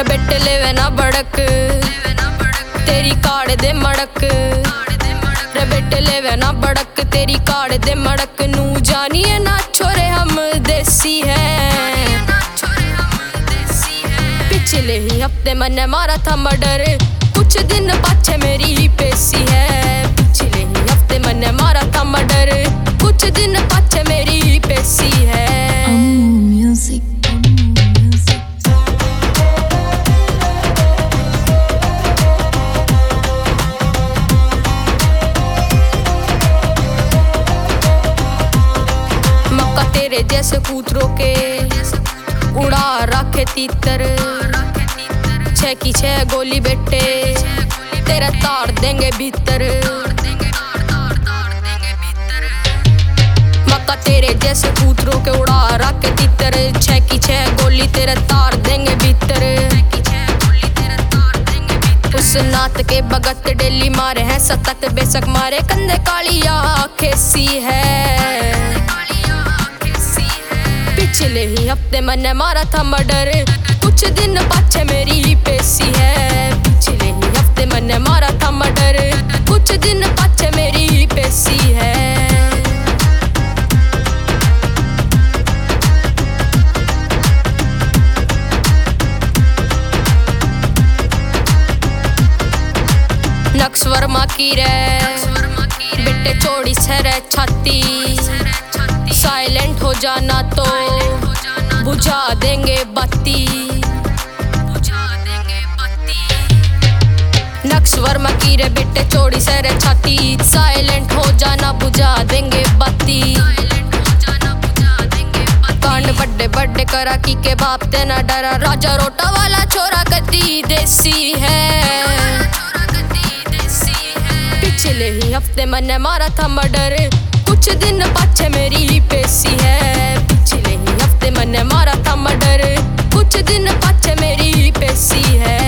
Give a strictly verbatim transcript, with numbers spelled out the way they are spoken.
रे बेटे लेवे ना बड़क तेरी काड़ दे मड़क रे बेटे लेवे ना बड़क तेरी काड़ दे मड़क नू जानिए ना छोरे हम देसी हैं। पिछले ही हफ्ते मैंने मारा था मर्डर कुछ दिन पाछे मेरी ही पेशी है। पिछले ही हफ्ते मैंने मारा था मर्डर कुछ दिन पाछे मेरी ही पेशी है। म्यूजिक मक्का तेरे जैसे कूतरों के उड़ा रखे तीतर छह की छह गोली बेटे तेरा तार देंगे भीतर। मक्का तेरे जैसे कूतरों के उड़ा रखे तीतर छह की छह गोली तेरा तार देंगे भीतर। उस नात के भगत डेली मारे हैं सतत बेशक मारे कंधे कालिया खेसी है। पिछले ही हफ्ते मैंने मारा था मर्डर कुछ दिन पाछे मेरी ही पेशी है। पिछले ही हफ्ते मैंने मारा था मर्डर कुछ दिन पाछे मेरी ही पेशी है। नक्स वर्मा की रे बेटे चौड़ी सर छाती साइलेंट हो जाना तो बुझा देंगे बत्ती। नक्स वर्मा की रे बेटे चौड़ी सर छाती साइलेंट हो जाना बुझा देंगे बत्ती। कांड बड्डे बड्डे करा की के बाप ते ना डरा राजा रोटा वाला छोरा कदी देसी है। पिछले ही हफ्ते मैंने मारा था मर्डर कुछ दिन पाछे मेरी ही पेशी है। पिछले ही हफ्ते मैंने मारा था मर्डर कुछ दिन पाछे मेरी ही पेशी है।